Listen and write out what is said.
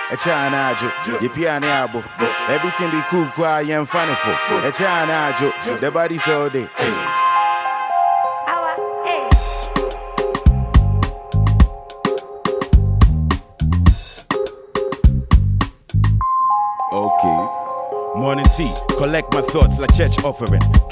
A China jo, the piano abo. Everything be cool, quiet and funny for. A China jo, the body so day. Okay. Morning tea, collect my thoughts like church offering.